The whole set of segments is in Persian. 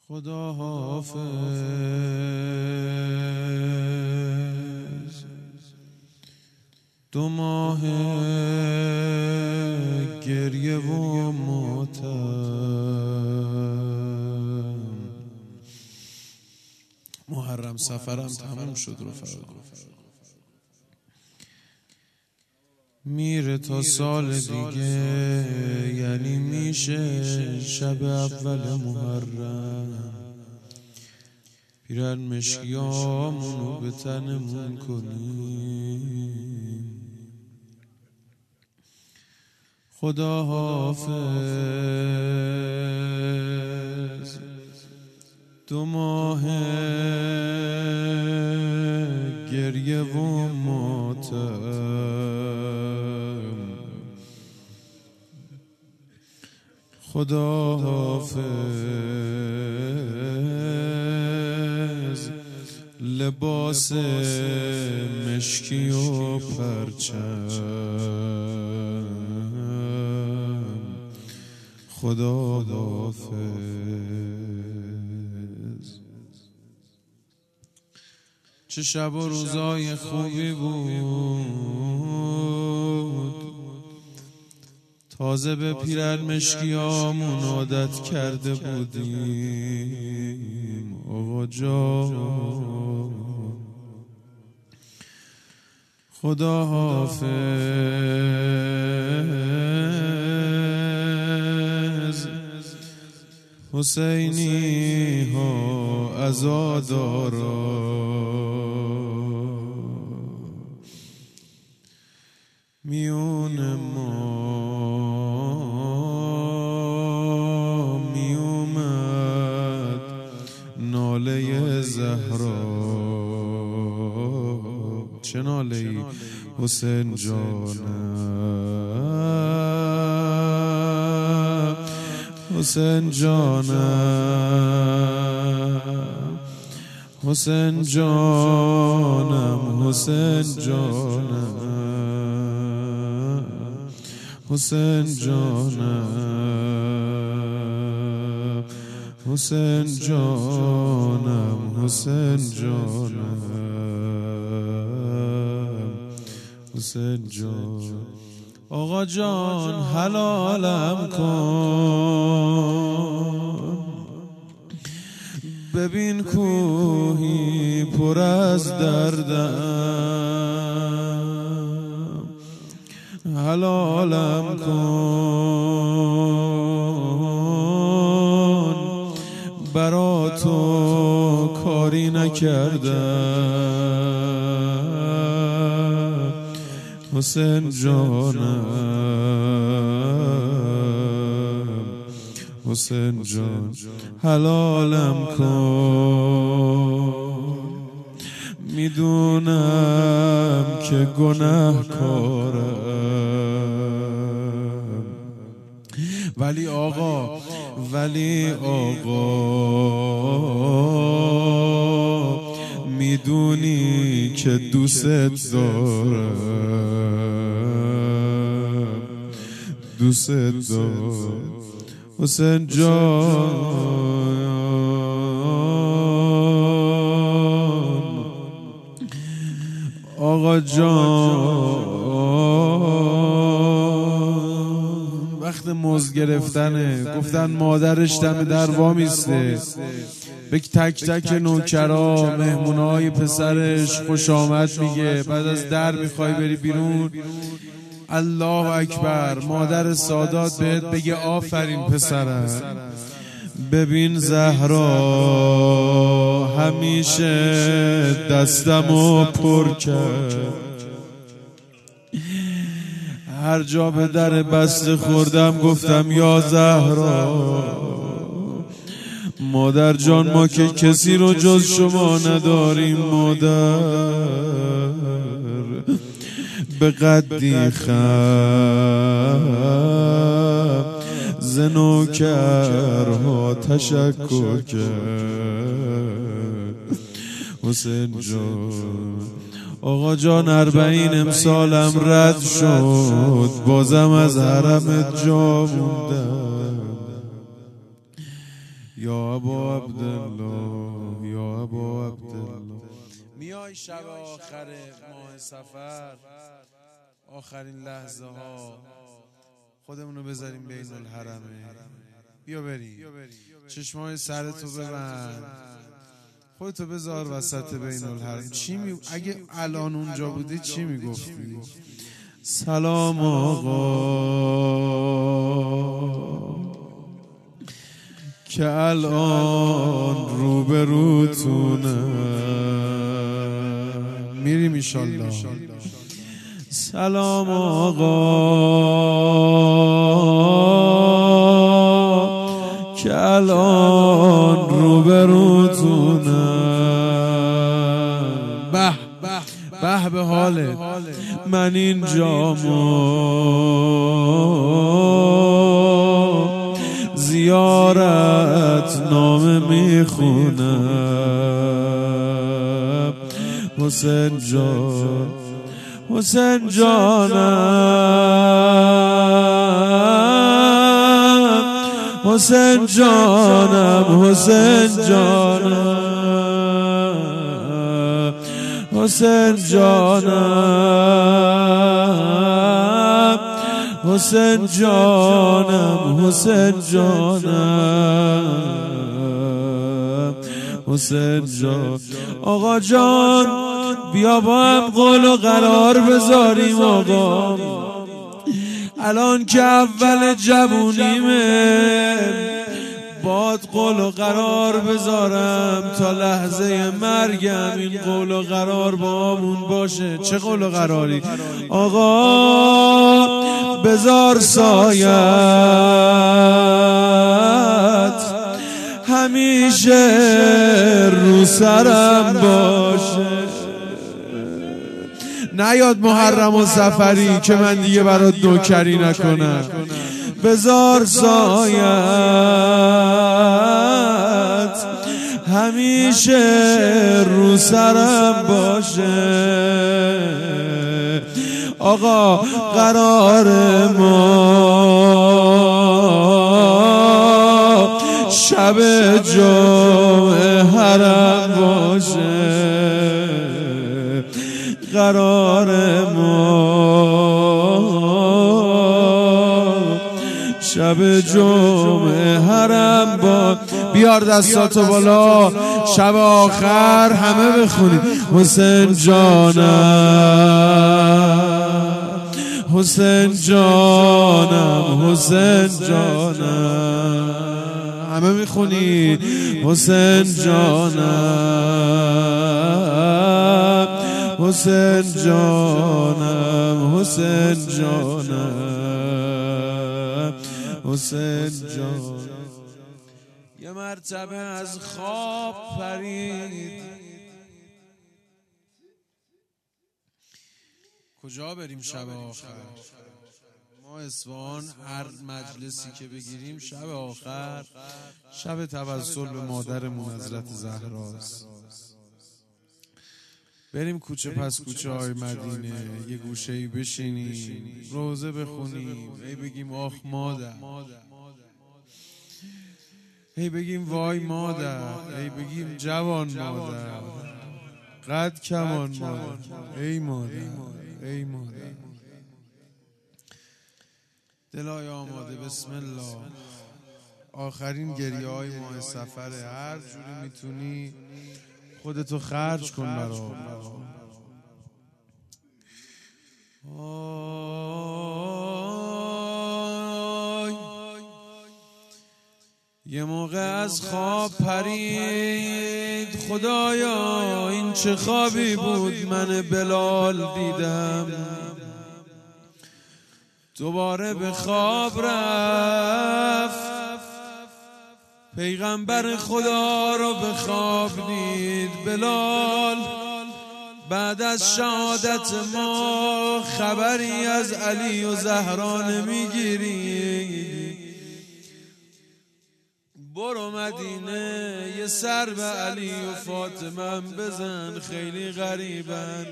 خدا حافظ. دو ماه گریه و ماتم، محرم سفرم تموم شد رفقا. میره تا سال دیگه، یعنی میشه شب اول محرم. پیرن مشکیامونو به تنمون کنیم. خدا حافظ. دو ماه گریه و ماتم، خدا حافظ. لباس مشکی و پرچم، خدا حافظ. چه شب و روزای خوبی بود، تازه به پیرن مشکیامون عادت کرده بودیم. آقا جان خدا حافظ. حسینی ها عزادارا، میون ما میومد ناله زهرا. چه ناله‌ای حسین جانم، حسین جانم، حسین جانم، حسین جانم، حسین جانم، حسین جانم، حسین جانم، حسین جان. آقا جان حلالم کن، ببین کوهی پر از دردم. حلالم کن، برا تو کاری نکردم. حسین جانم، حسین جان. حلالم کن، میدونم که گناهکارم، ولی آقا میدونی که دوست دارم، دوست دارم. حسین جان آقا جان، وقت مزد گرفتنه. گفتن مادرش دم در وامیسته، به تک تک نوکرا مهمونای پسرش خوش آمد میگه. بعد از در میخوای بری بیرون، الله اکبر، مادر سادات بهت بگه آفرین پسرم. ببین زهرا همیشه دستمو پر کرد، هر جا به در بسته خوردم گفتم یا زهرا، مادر جان ما که کسی رو جز شما نداریم مادر. به قدی خم ز نوکرها تشکر کرد. حسین جان آقا جان 40 امسالم رد شد، بازم از حرم جا موندم. یا ابا عبدالله یا ابا عبدالله. میای شب آخر ماه صفر، آخرین لحظه ها، خودمونو بذاریم بین الحرمه. بیا بریم، چشمای سرتو ببند، خودتو بذار وسط بین الحرم. اگه الان اونجا بودی چی میگفتی؟ سلام آقا که الان روبروتونم، میریم ایشالله. سلام آقا که الان روبروتونم. به به حاله من اینجا زیارت نامه میخونم. حسین جان، حسین جانم، حسین جانم، حسین جانم، حسین جانم، حسین جانم، حسین جانم، حسین جان. آقا جان بیا با هم قول و قرار بذاریم آقا، الان که اول جوونیمه باد قول و قرار بذارم تا لحظه مرگم این قول و قرار با همون باشه. چه قول و قراری آقا؟ بذار سایت همیشه رو سرم باشه، نیاد محرم و سفری که من دیگه برات نوکری نکنم. بذار سایت همیشه رو سرم باشه آقا. قرار ما شب جمعه حرم باشه، قرار ما شب جمعه حرم با. بیار دستاتو بالا، شب آخر همه بخونید. حسین جانم، حسین جانم، حسین جانم، همه میخونید. حسین جانم، حسین جانم، حسین جانم، حسین جان. یه مرتبه از خواب پرید. کجا بریم شب آخر؟ ما اصفهان هر مجلسی که بگیریم شب آخر شب توسل به مادرمون حضرت زهراست. بریم کوچه پس کوچه های مدینه، یه گوشه‌ای بشینیم، روزه بخونیم، ای بگیم آخ مادر، ای بگیم وای مادر، ای بگیم جوان مادر، قد کمان مادر، ای مادر، ای مادر. دلای آماده، بسم الله. آخرین گریه های ماه سفره، هر جوری میتونی خودتو خرج کن برام. یه موقع از خواب پرید، خدایا این چه خوابی بود من بلال دیدم. دوباره به خواب رفت، پیغمبر خدا رو به خواب دید. بلال بعد از شهادت ما خبری از علی و زهرا نمیگیری؟ برو مدینه یه سر به علی و فاطمه بزن، خیلی غریبن.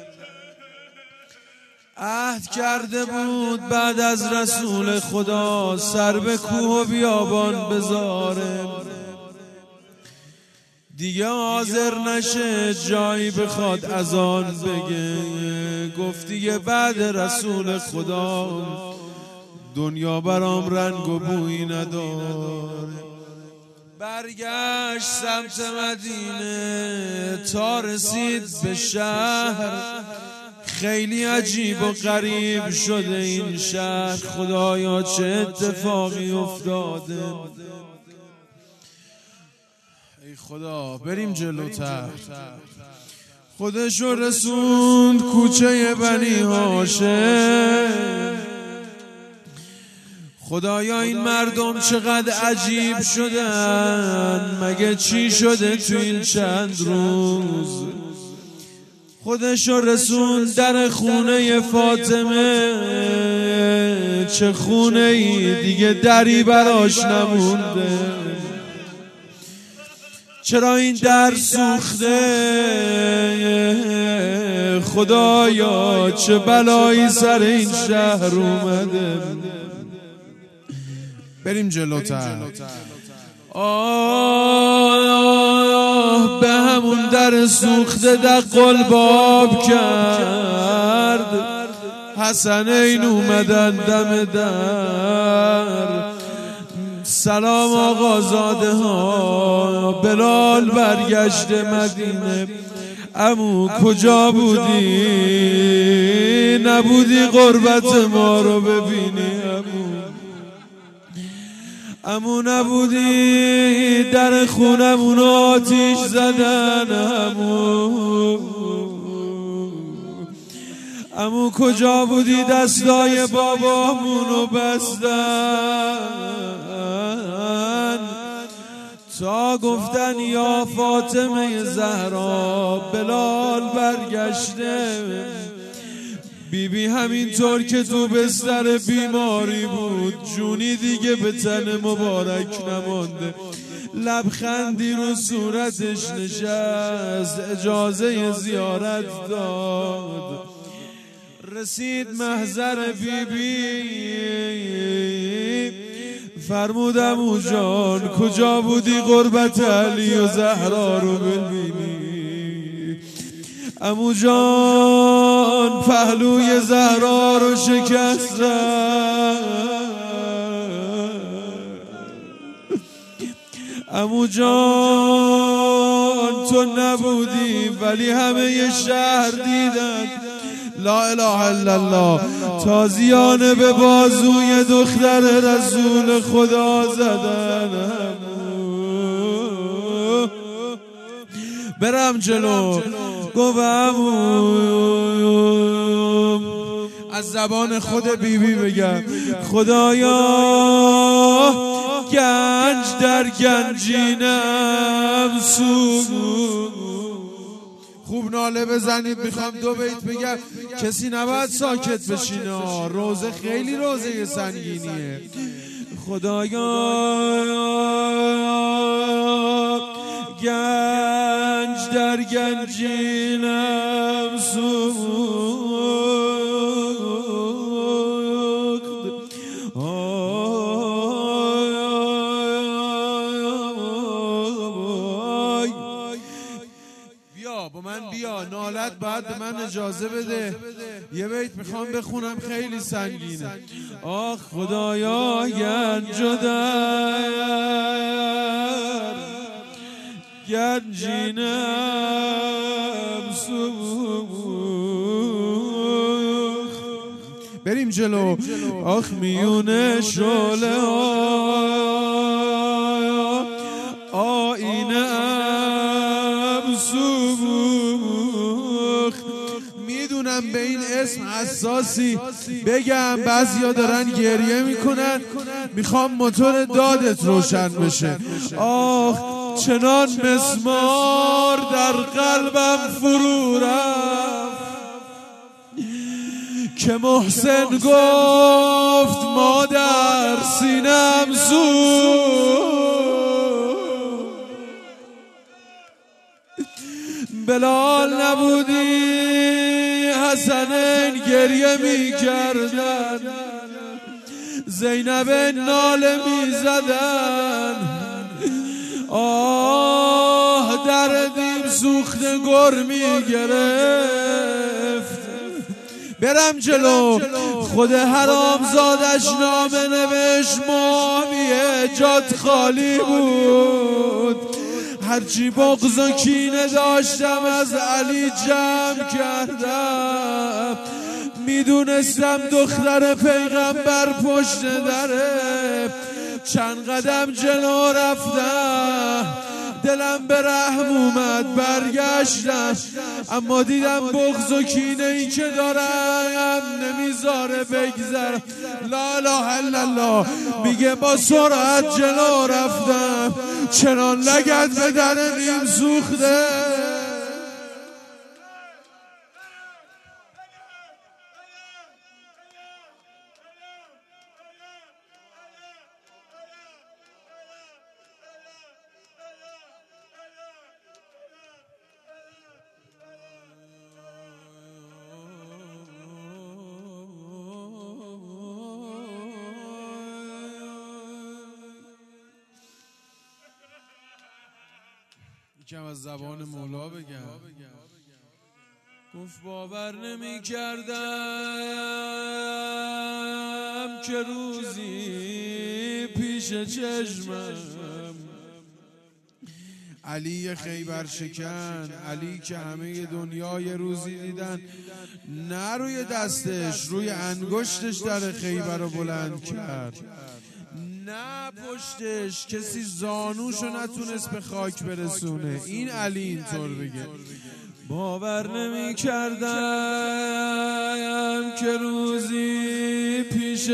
عهد کرده بود بعد از رسول خدا سر به کوه و بیابان بذاره. دیگه حاضر نشه جایی بخواد از آن بگه. گفت دیگه بعد رسول خدا دنیا برام رنگ و بویی نداره. برگشت سمت مدینه تا رسید به شهر. خیلی عجیب و غریب شده این شهر، خدایا چه اتفاقی افتاده. ای خدا بریم جلوتر. خودشو رسوند کوچه بنی هاشم. خدایا این مردم چقدر عجیب شدن، مگه چی شده تو این چند روز؟ خودشو رسون در خونه فاطمه. چه خونه ای دیگه دری براش نمونده. چرا این در سوخته؟ خدایا چه بلایی سر این شهر اومده. بریم جلوتر. به همون در سوخته دقل باب کرد. حسنین اومدن دم در. سلام آقازاده ها. بلال برگشته مدینه. عمو کجا بودی؟ نبودی غربت ما رو ببینی عمو نبودی در خونمون آتیش زدن عمو کجا بودی دستای بابامونو بستن تا گفتن یا فاطمه زهرا بلال برگشته. بیبی همینطور که تو بستر بیماری بود جونی دیگه به تن مبارک نمانده. لبخندی رو صورتش نشست. اجازه زیارت داد. رسید محضر بیبی. فرمودم عمو جان کجا بودی غربت علی و زهرا رو ببینی؟ عمو جان پهلوی زهرا رو شکستن. عمو جان تو نبودی ولی همه شهر دیدن. لا اله الا الله. تازیانه به بازوی دختر رسول خدا زدن. برم جلو. گفتم از زبان خود بیبی بگم خدایا گنج در گنجینم سوز. خوب ناله بزنید. میخوام 2 بیت بگم. کسی نباید ساکت بشینه. روزه خیلی روزه سنگینیه. خدایا گنج در گنجینم سوخت. بیا با من بیا. نالت بعد به من اجازه بده. یه بیت میخوام بخونم خیلی سنگینه. آخ خدایا گنج در گنجینم سوخت. بریم جلو. آخ میونه شعله آینه ام سوخت. میدونم به این اسم حساسی بگم بعضیا دارن گریه میکنن. میخوام موتور دادت روشن بشه. آخ چنان مسمار در قلبم فرو رفت که محسن گفت مادر سینم سوخت. بلال نبودی حسنین گریه می کردن. زینب ناله می زدن. آه در دیم سوخته گر میگرفت. برم جلو خود حرام زادش نامه نوشت، معاویه جات خالی بود. هرچی بغض و کینه داشتم از علی جمع کردم. میدونستم دختر پیغمبر پشت دره. چند قدم جلو رفتم، دلم به رحم اومد، برگشتم، اما دیدم بغض و کینه ای که دارم نمیذاره بگذرم. لا اله الا الله. میگه با سرعت جلو رفتم، چنان لگد به در نیم سوخته. یکم از زبان مولا بگم. گفت باور نمی کردم که روزی پیش چشمم علی خیبر شکن، علی که همه دنیای روزی دیدن، نه روی دستش، روی انگشتش در خیبر رو بلند کرد، نه پشتش کسی زانوشو نتونست به خاک برسونه. این علی اینطور بگه. باور نمی کردم که روزی پیش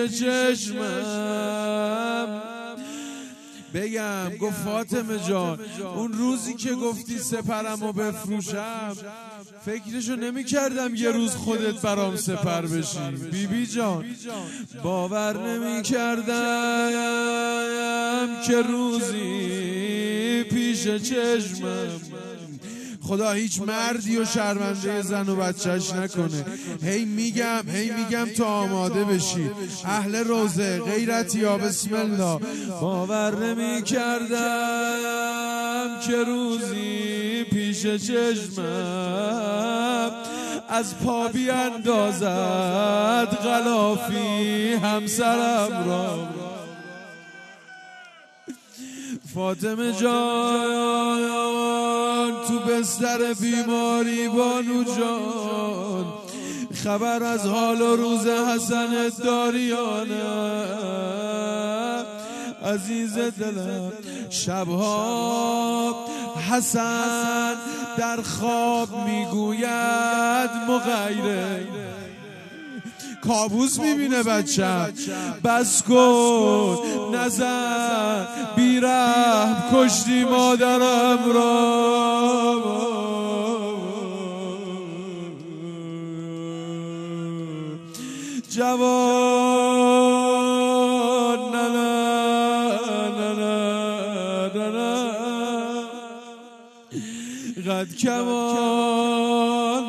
چشمم بگم. گفت فاطمه جان، اون روزی که گفتی سپرمو بفروشم، فکرشو نمی کردم یه روز خودت برام سپر بشی. بیبی جان، باور نمی کردم که روزی پیش چشمم خدا هیچ مردی و شرمنده زن و بچهش نکنه. هی میگم تا آماده بشی. اهل روزه غیرت یا بسم الله. باور نمی کردم که روزی پیش چشمم از پا بیاندازد غلافی همسرم را. فاطمه جان تو بستر بیماری، بانو جان خبر از حال و روز حسن داریانه. عزیز دلم شبها حسن در خواب میگوید مغیره. کابوس میبینه بچم. بس کن نزن بیرحم، کشتی مادرم را. جوان نه قد کمان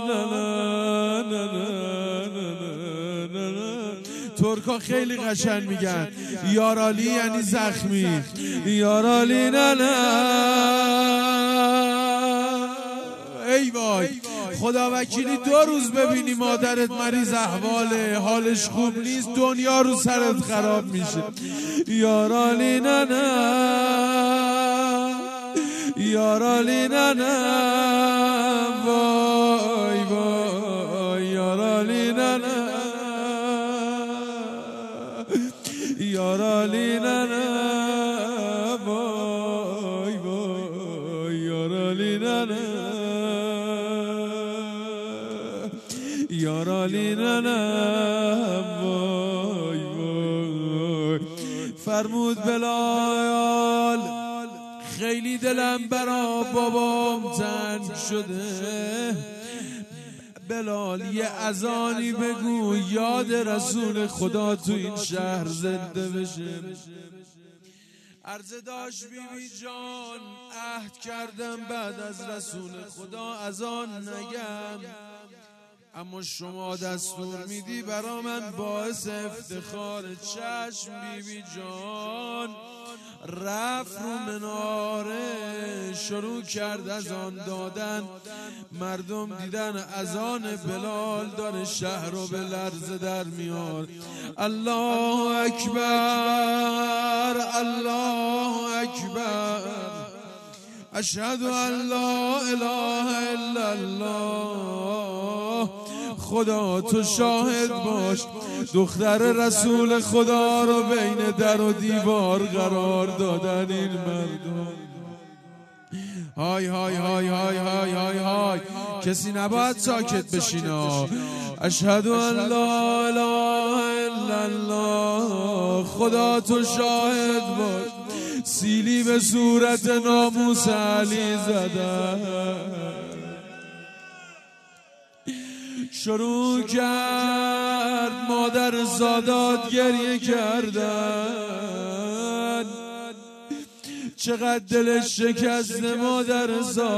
ترکا خیلی قشنگ میگن یارالی یعنی زخمی. یارالی نه ای وای خدا وکیلی 2 روز ببینی مادرت مریض احواله، حالش خوب نیست، دنیا رو سرت خراب میشه. یارالی نه یارالی نه وای وای یارالی نه یارالی نه وای وای یارالی نه یارالی نه وای وای. فرمود بلال خیلی دلم برا بابام تنگ شده. بلال یه اذانی بگو یاد رسول خدا تو این شهر زنده بشه. عرضه داشت بیبی جان عهد کردم بعد از رسول خدا اذان نگم، اما شما دستور میدی برا من باعث افتخار. چشم بیبی جان رفت رو مناره شروع کرد از آن دادن. مردم دیدن اذان بلال داره شهر رو به لرزه در میار. الله اکبر، الله اکبر، اشهد ان لا اله الا الله. خدا تو شاهد باش، دختر رسول خدا رو بین در و دیوار قرار دادن این مردم. های های های های های های های، کسی نباید ساکت بشینا. اشهد ان لا اله الا الله. خدا تو شاهد باش، سیلی به صورت ناموس علی زدن. شروع کرد مادر زادات گریه کردن. چقدر دلش شکست مادر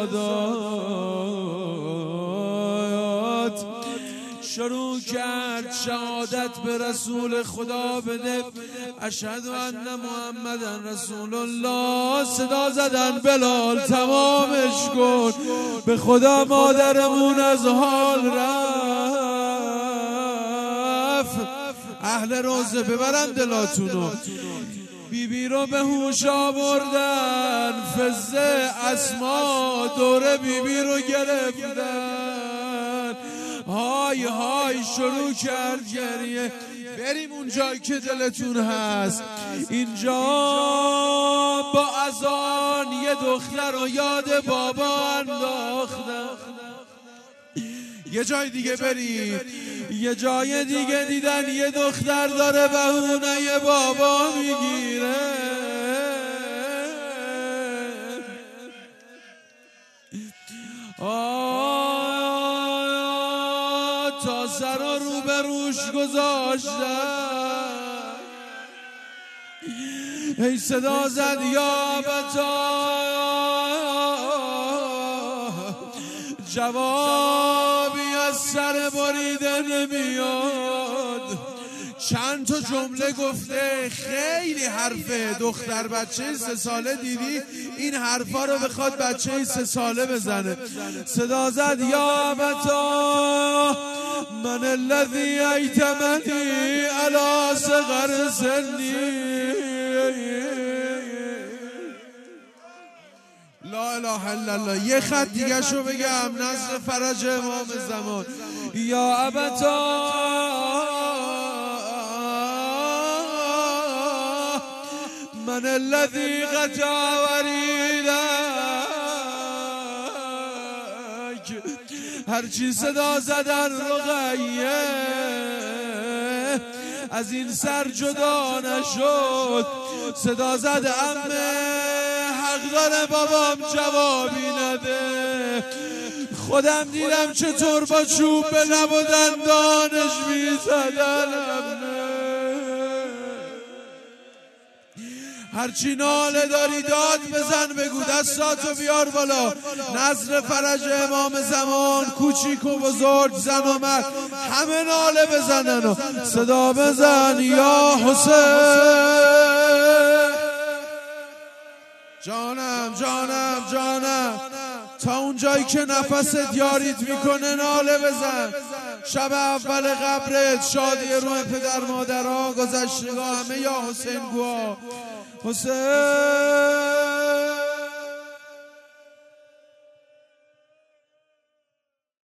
زادات. شروع کرد شهادت به رسول خدا بده. اشهد ان محمدن رسول الله. صدا زدن بلال تمامش کن. به خدا مادرمون از حال رفت. اهل روزه ببرن دلاتونو. بیبی رو به هوش آوردن. فزه اسما دوره بیبی رو گرفتن. های های شروع کرد گریه. بریم اون جایی که دلتون هست. اینجا با اذان یه دختر رو یاد بابا انداختن. یه جای دیگه بریم. یه جای دیگه دیدن یه دختر داره بهونه یه بابا میگیره. تا سر رو به روش گذاشتن. ای صدا زد یا بتا. جوابی از سر بریده نمیاد. چند تا جمله گفته. خیلی حرفه. دختر بچه 3 ساله دیدی این حرفا رو بخواد بچه 3 ساله بزنه. صدا زد یا ابتا من الذی ایتمنی علی صغر سنی. لا اله الا الله. یه خط دیگه شو بگم. نصر فرج امام زمان. یا ابتا من الذی قطع وریدک. هرچی صدا زدن رقیه از این سر جدا نشد. صدا زد عمه حق داره بابام جوابی نده. خودم دیدم چطور با چوب به لب و دندانش میزدن. هرچی ناله داری داد بزن بگو. دستاتو بیار بالا. نصر فرج امام زمان. کوچیک و بزرگ زن و مرد همه ناله بزنن و صدا بزن یا حسین. جانم جانم جانم. تا اون جایی که نفست یاریت میکنه ناله بزن. شب اول قبرت شادی روح پدر مادرها گذشتگاه همه یا حسین گوها. حسین